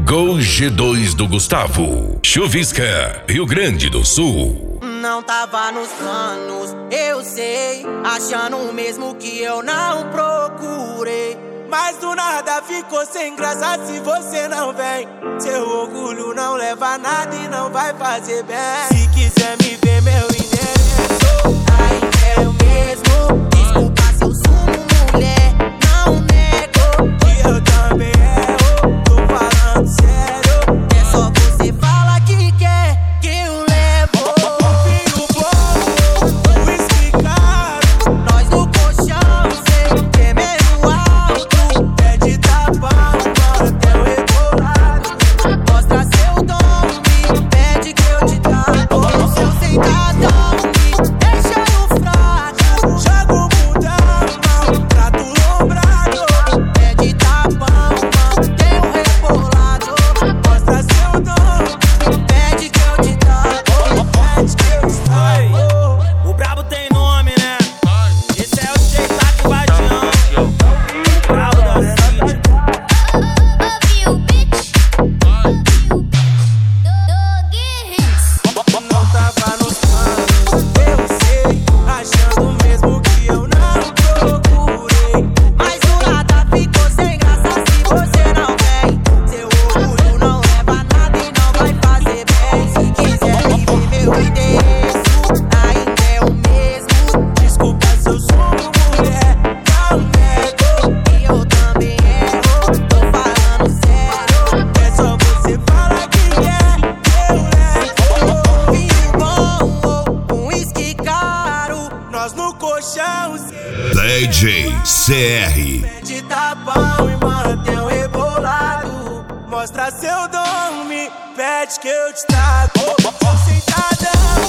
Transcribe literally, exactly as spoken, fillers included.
Gol G dois do Gustavo. Chuvisca, Rio Grande do Sul. Não tava nos planos, eu sei, achando mesmo que eu não procurei. Mas do nada ficou sem graça se você não vem. Seu orgulho não leva a nada e não vai fazer bem. Se quiser me ver, meu endereço aí é o mesmo. Desculpa se eu sumo, mulher, não nego que eu também erro. Tô falando sério, é só você falar que quer que eu levo. Vinho bom, whisky caro, nós no colchão sem temer o alto. Pede tapão, mantel rebolado, mostra seu dom, me pede que eu te trago. O seu sentadão me deixa no fraco, joga o mundão, maltrato lombrado. Pede tapão, mantel rebolado, mostra seu dom, me pede que eu te trago. Pede que eu te trago. O brabo tem nome, né? Esse é o Sheitaque Badião, o brabo da cidade. Não tava nos planos, eu sei, achando mesmo que eu não procurei. Mas o nada ficou sem graça se você não vem. Seu orgulho não leva nada e não vai fazer bem. Se quiser me ver, meu endereço ainda é o mesmo. Desculpa se eu sou mulher, não nego que eu também erro. Tô falando sério, é só você falar que quer que eu levo. Vinho bom, um whisky caro, nós no colchão D J C R. pede tapão e mantel rebolado. Mostra seu dom, me pede que eu te trago. Sentadão